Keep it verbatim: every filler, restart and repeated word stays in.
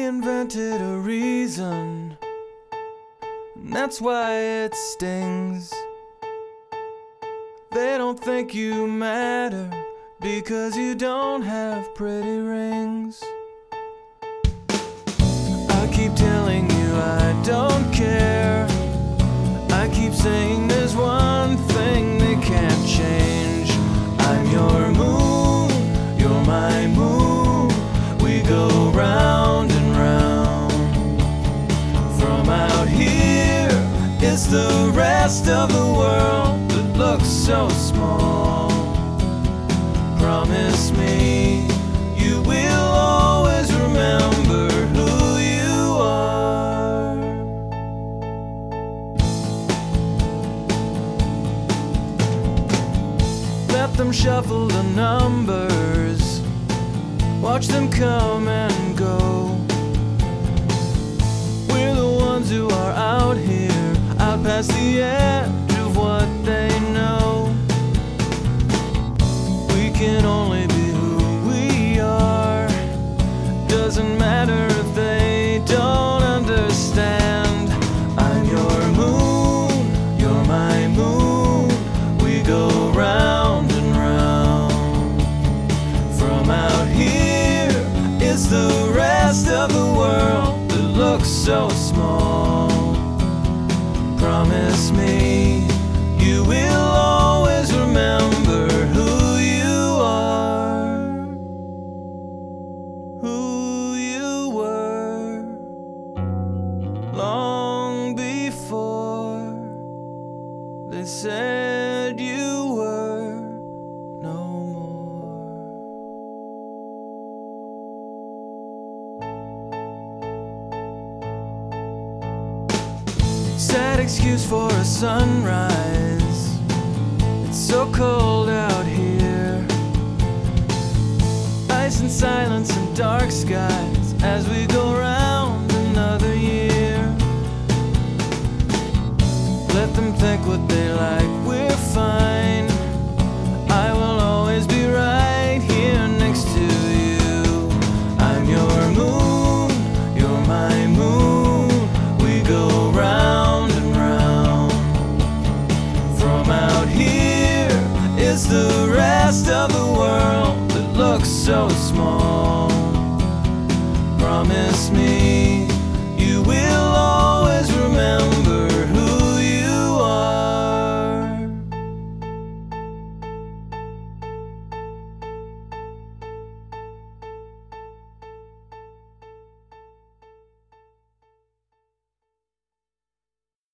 They invented a reason, and that's why it stings. They don't think you matter because you don't have pretty rings. I keep telling you I don't care. I keep saying there's one thing they can't change. I'm your moon, you're my moon. We go round and round. From out here, it's the rest of the world that looks so small. Promise me you will always remember who you are. Let them shuffle the numbers, watch them come and go. We're the ones who are out here, out past the edge of what they know. We can only be who we are. Doesn't matter if they don't understand. I'm your moon, you're my moon. We go round and round. From out here, it's the rest of the world that looks so small. Promise me you will always remember who you are, who you were, long before they said you were no more. Sad excuse for a sunrise. It's so cold out here. Ice and silence and dark skies as we go round.